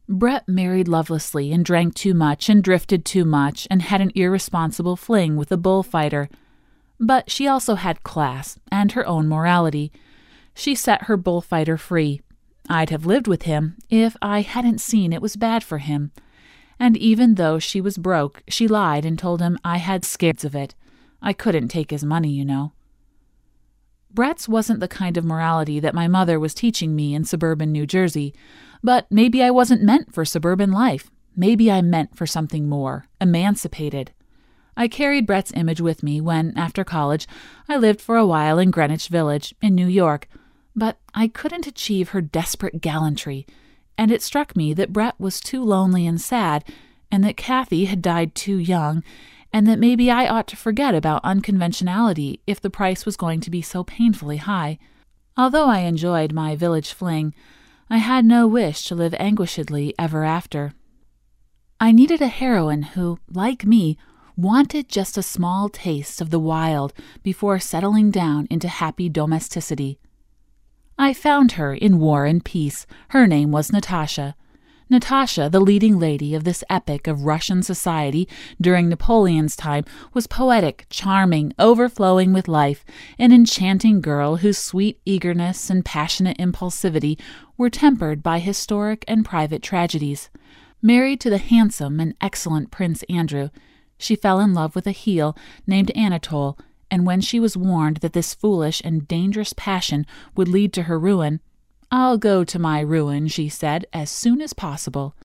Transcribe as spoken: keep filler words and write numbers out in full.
Brett married lovelessly and drank too much and drifted too much and had an irresponsible fling with a bullfighter. But she also had class and her own morality. She set her bullfighter free. I'd have lived with him if I hadn't seen it was bad for him. And even though she was broke, she lied and told him I had scares of it. I couldn't take his money, you know. Brett's wasn't the kind of morality that my mother was teaching me in suburban New Jersey, but maybe I wasn't meant for suburban life. Maybe I meant for something more, emancipated. I carried Brett's image with me when, after college, I lived for a while in Greenwich Village, in New York, but I couldn't achieve her desperate gallantry, and it struck me that Brett was too lonely and sad, and that Kathy had died too young, and that maybe I ought to forget about unconventionality if the price was going to be so painfully high. Although I enjoyed my village fling, I had no wish to live anguishedly ever after. I needed a heroine who, like me, wanted just a small taste of the wild before settling down into happy domesticity. I found her in War and Peace. Her name was Natasha. Natasha, the leading lady of this epic of Russian society during Napoleon's time, was poetic, charming, overflowing with life, an enchanting girl whose sweet eagerness and passionate impulsivity were tempered by historic and private tragedies. Married to the handsome and excellent Prince Andrew, she fell in love with a heel named Anatole, and when she was warned that this foolish and dangerous passion would lead to her ruin, "I'll go to my ruin," she said, "as soon as possible."